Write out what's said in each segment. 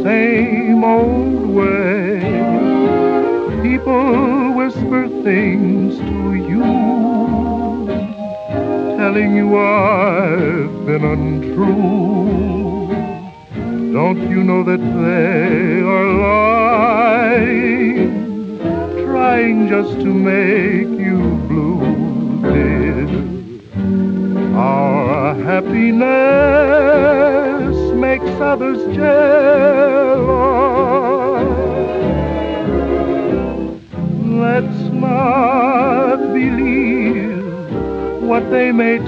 same old way. People whisper things to you, telling you I've been untrue. Don't you know that they are lying, trying just to make you blue, dear? Our happiness makes others jealous. Let's not believe what they may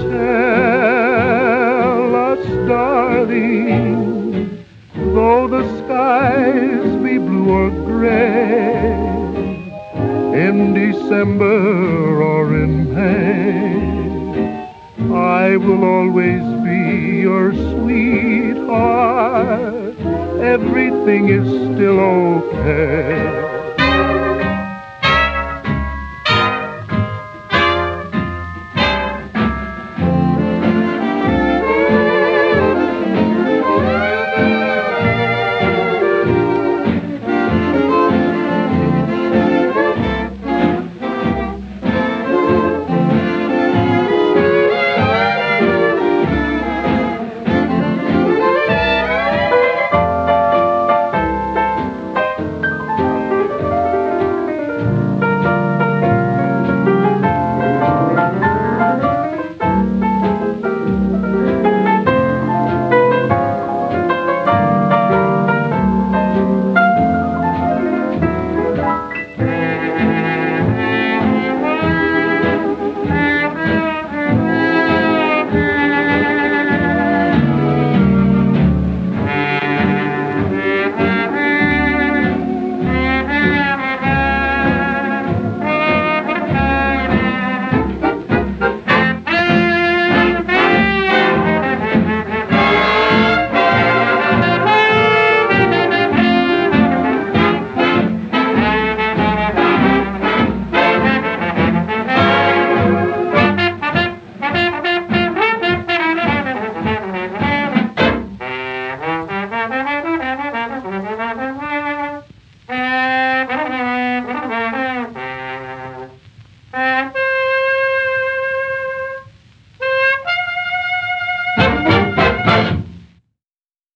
tell us, darling. Though the skies be blue or gray, in December or in May, I will always be your sweetheart. Everything is still okay.